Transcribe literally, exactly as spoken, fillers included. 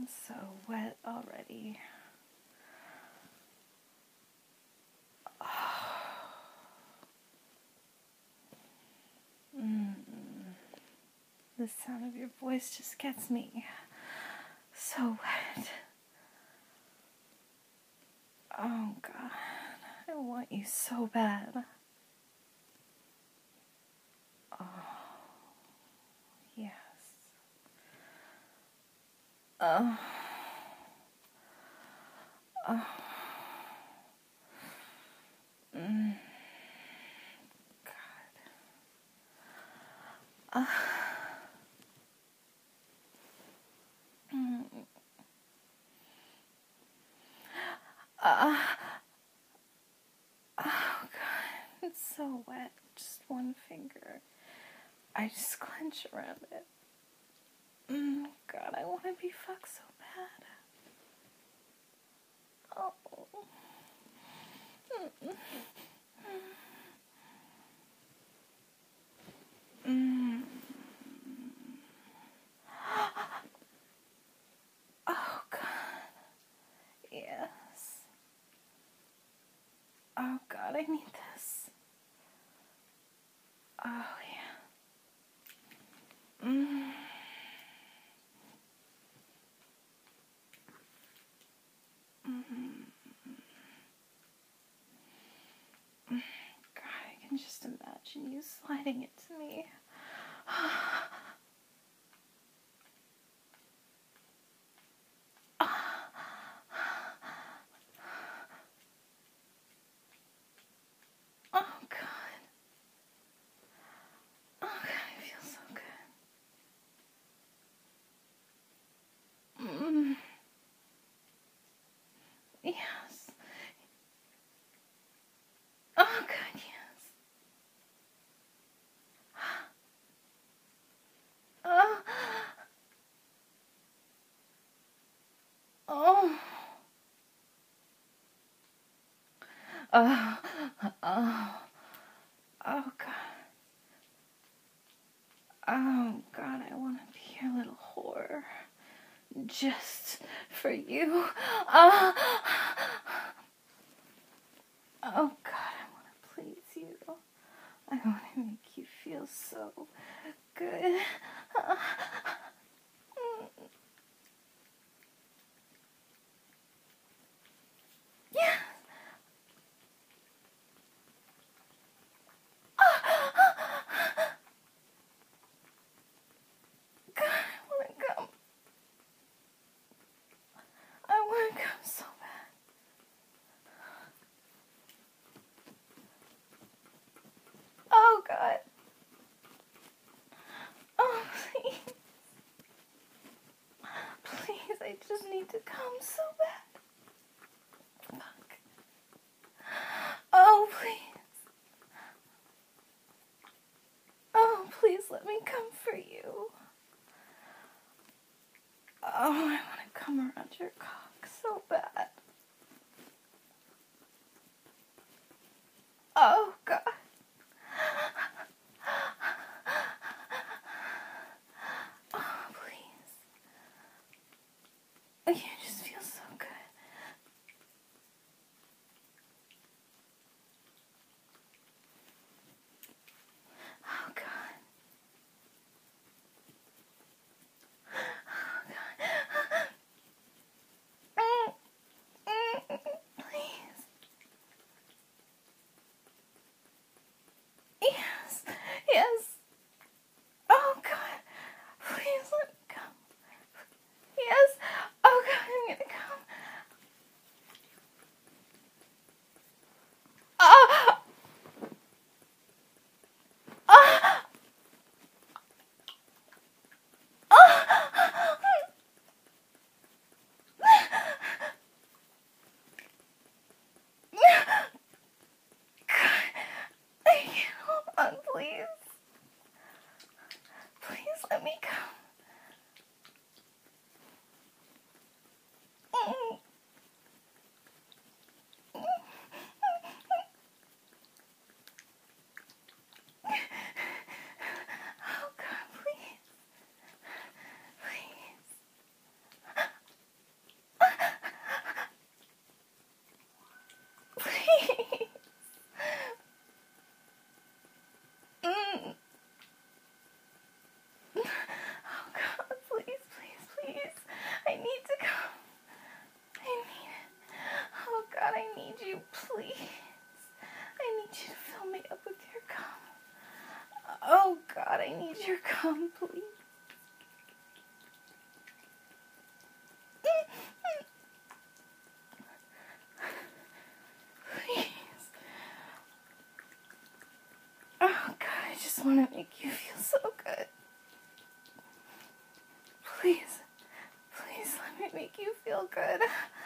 I'm so wet already. Mm. The sound of your voice just gets me so wet. Oh God, I want you so bad. Oh, yes. Oh. Oh. Mm. God. Uh. Mm. Uh. Oh God, it's so wet. Just one finger. I just clench around it. Mm. God, I want to be fucked so bad. Oh. Mm. Mm. Oh God. Yes. Oh God, I need this. Oh yeah. Mm. Mm. God, I can just imagine you sliding it to me. Oh God. Oh God, I feel so good. Mm. Yes. Oh God, yes. Oh. Oh. Oh. Oh. Oh God. Oh God, I want to be your little whore. Just for you. Oh. Oh God, I want to please you. I want to make you feel so good. Yeah. God, I want to come. I want to come so bad. Oh God. Oh please. Please, I just need to come so bad. Fuck. Oh please. Oh please let me come for you. Oh, I want to come around your cock so bad. Oh God. Oh please. You just feel so good. Oh God. Oh God. Mm, mm, please. Please. Mm. Oh God, please, please, please. I need to come. I need it. Oh God, I need you, please. I need you to fill me up with your cum. Oh God, I need your cum, please. Please. Oh God, I just want to make you feel so good. Please, please let me make you feel good.